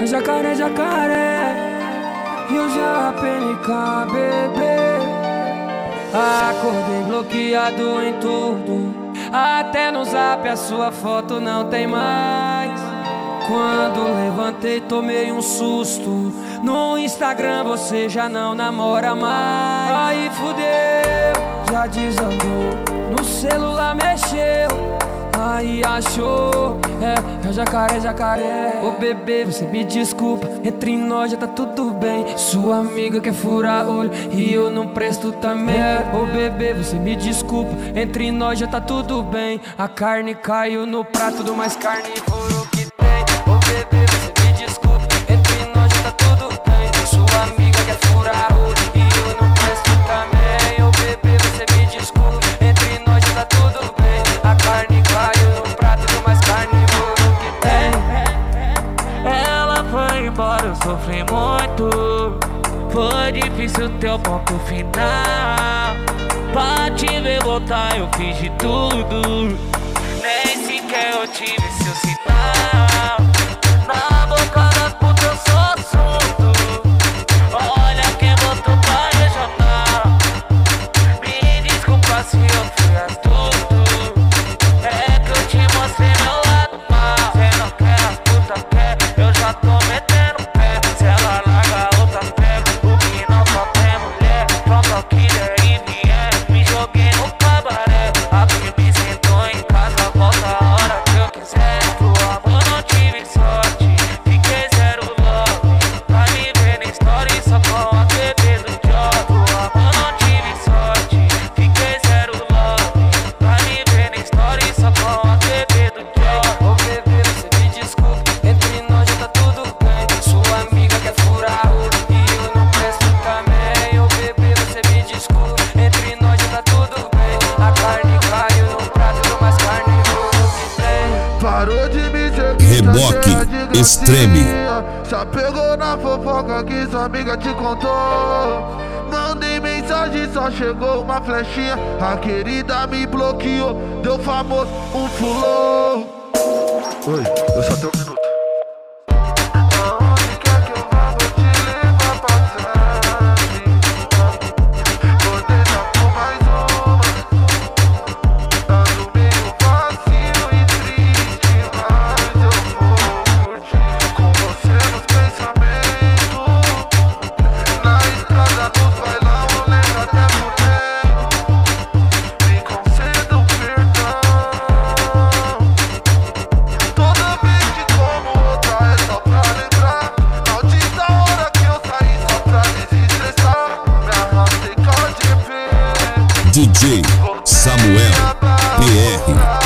Jacaré, jacaré, e o JPNK, bebê. Acordei bloqueado em tudo, até no zap a sua foto não tem mais. Quando levantei tomei um susto, no Instagram você já não namora mais. Aí fudeu, já desandou, no celular mexeu, aí achou, é jacaré, jacaré. Ô bebê, você me desculpa, entre nós já tá tudo bem. Sua amiga quer furar olho e eu não presto também. Ô bebê, você me desculpa, entre nós já tá tudo bem. A carne caiu no prato do mais carnívoro que tem. Ô bebê, você me desculpa, entre nós já tá tudo bem. Sua amiga quer furar olho e eu não presto também. Ô bebê, você me desculpa, entre nós já tá tudo bem. A carne caiu no prato do mais carnívoro que tem. Ela foi embora, eu sofri muito. Foi difícil ter o ponto final. Pra te ver voltar eu fiz de tudo, nem sequer eu tive seu sinal. Na boca das putas eu sou assunto. Olha quem botou pra regional. Me desculpa se eu fui astuto, é que eu te mostrei meu lado mal. Cê não quer, as putas quer, eu já tô metendo pé. Se ela larga a outra pega, o que não só tem mulher. Pronto ao que der e vier, me joguei no cabaré. Aqui me sentou em casa, volta a hora que eu quiser. Pro amor não tive sorte, fiquei zero love. Pra me ver na story só com a bebê do job. Pro amor não tive sorte, fiquei zero love. Pra me ver na story só com a bebê do job. Ô bebê, você me desculpa, entre nós já tá tudo bem. Sua amiga quer furar olho e eu não presto também. Ô bebê, você me desculpa, entre nós já tá tudo bem. A carne caiu no prato do mais carnívoro que tem. Parou de me seguir, Reboque tá cheia de Extreme. gracinha. Já pegou na fofoca que sua amiga te contou. Mandei mensagem, só chegou uma flechinha. A querida me bloqueou, deu famoso, um fulô. Oi, eu só tenho um minuto. Aonde quer que eu vá, vou te levar passagem. Vou deixar por mais uma. Ando meio vazio e triste, mas eu vou curtir com você nos pensamentos. Na estrada, nos bailão, eu lembro até por dentro. Me conceda um perdão. Toda vez que como outra é só pra lembrar. Maldita hora que eu saí só pra desestressar. Me arrastei com a GP. DJ Samuel PR.